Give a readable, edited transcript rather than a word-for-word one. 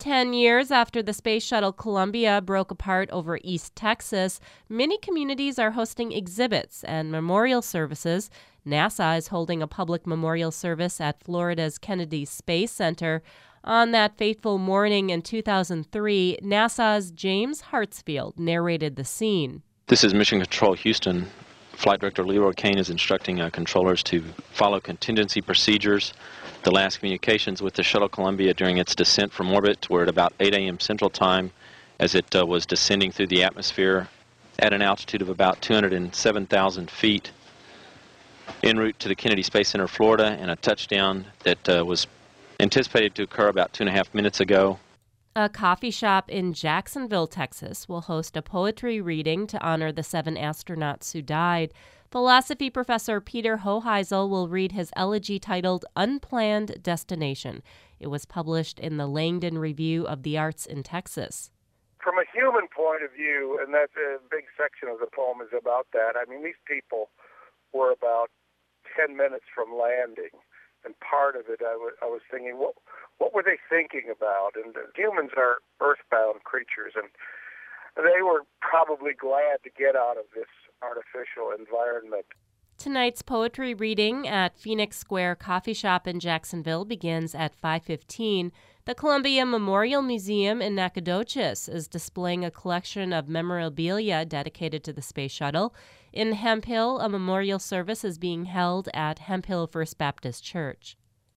10 years after the space shuttle Columbia broke apart over East Texas, many communities are hosting exhibits and memorial services. NASA is holding a public memorial service at Florida's Kennedy Space Center. On that fateful morning in 2003, NASA's James Hartsfield narrated the scene. This is Mission Control Houston. Flight Director Leroy Kane is instructing controllers to follow contingency procedures. The last communications with the shuttle Columbia during its descent from orbit were at about 8 a.m. Central Time as it was descending through the atmosphere at an altitude of about 207,000 feet en route to the Kennedy Space Center, Florida, and a touchdown that was anticipated to occur about 2.5 minutes ago. A coffee shop in Jacksonville, Texas, will host a poetry reading to honor the 7 astronauts who died. Philosophy professor Peter Hoheisel will read his elegy titled Unplanned Destination. It was published in the Langdon Review of the Arts in Texas. From a human point of view, and that's a big section of the poem is about that, I mean, these people were about 10 minutes from landing. And part of it, I was thinking, what were they thinking about? And humans are earthbound creatures, and they were probably glad to get out of this artificial environment. Tonight's poetry reading at Phoenix Square Coffee Shop in Jacksonville begins at 5:15. The Columbia Memorial Museum in Nacogdoches is displaying a collection of memorabilia dedicated to the space shuttle. In Hemphill, a memorial service is being held at Hemphill First Baptist Church.